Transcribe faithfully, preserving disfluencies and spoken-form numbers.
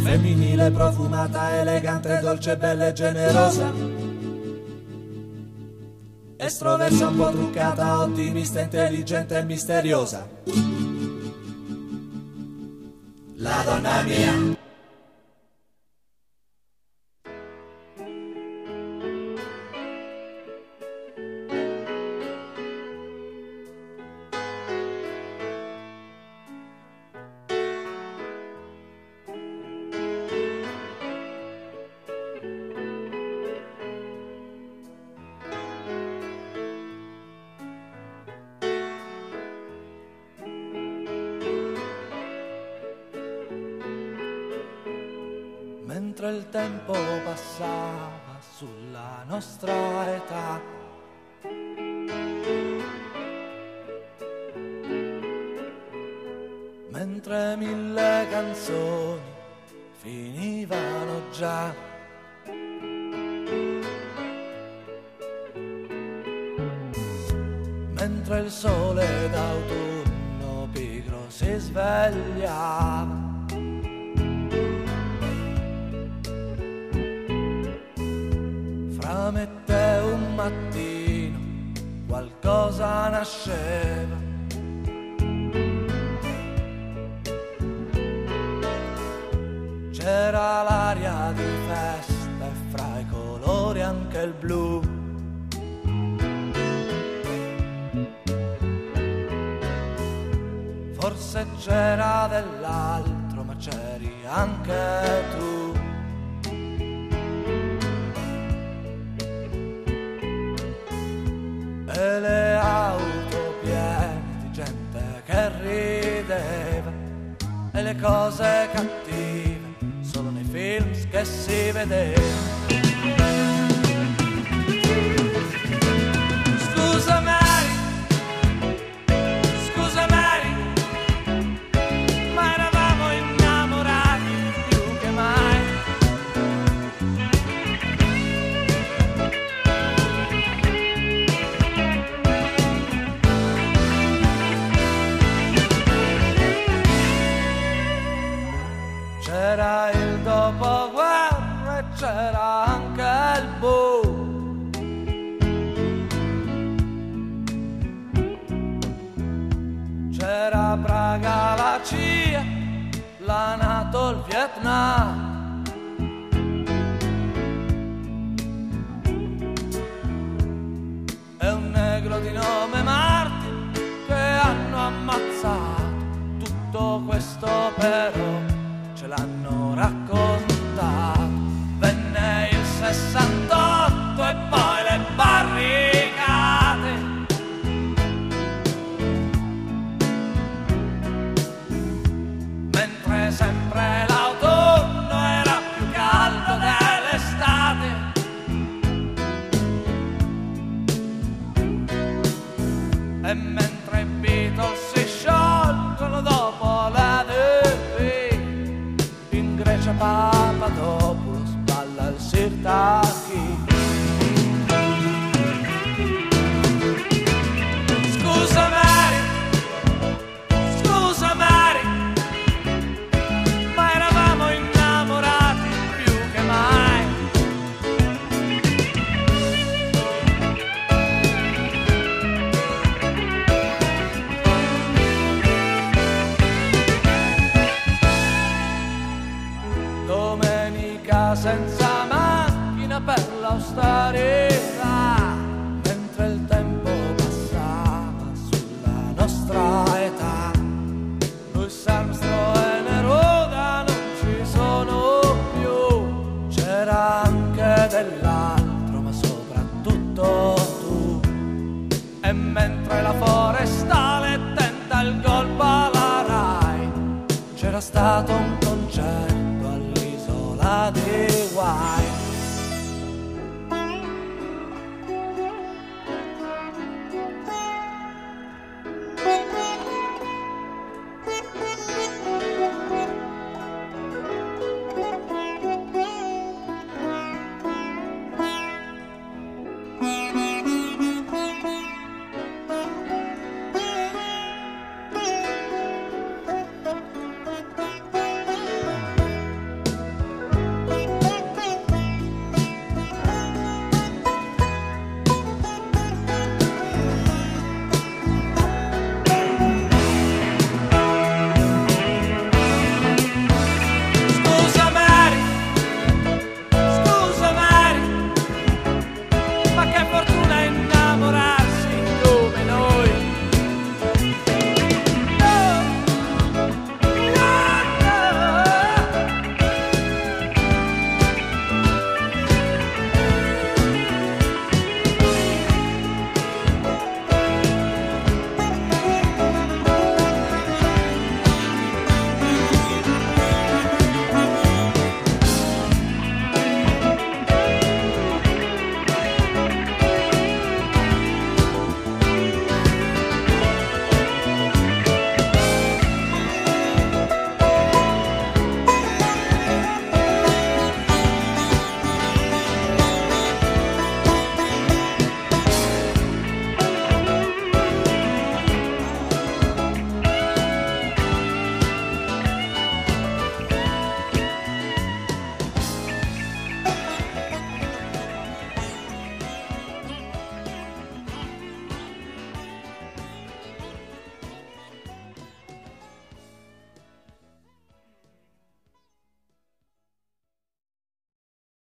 femminile, profumata, elegante, dolce, bella e generosa, estroversa, un po' truccata, ottimista, intelligente e misteriosa. La donna mia. Mentre il tempo passava sulla nostra età, mentre mille canzoni finivano già, mentre il sole d'autunno pigro si svegliava, fra me e te un mattino qualcosa nasceva. C'era l'aria di festa e fra i colori anche il blu. Forse c'era dell'altro, ma c'eri anche tu. E le auto piene di gente che rideva, e le cose cattive solo nei film che si vedeva. Scusa Mary, scusa Mary, ma eravamo innamorati più che mai. C'era il dopoguerra e c'era anche il boom. C'era Praga, la C I A, la NATO, il Vietnam. E un negro di nome Martin che hanno ammazzato. Tutto questo però ce l'hanno raccontato. Venne il sessantotto e poi le barricate. Mentre sempre l'autunno era più caldo dell'estate. E mentre i Beatles si sciolgono dopo la Grecia, Papadopoulos balla il Sirtaki. Scusa Mary, scusa Mary, ma eravamo innamorati più che mai. Domenica senza macchina per l'austerità, mentre il tempo passava sulla nostra età. Louis Armstrong e Neruda non ci sono più. C'era anche dell'altro, ma soprattutto tu. E mentre la forestale tenta il colpo alla Rai, c'era stato un concerto di Hawaii.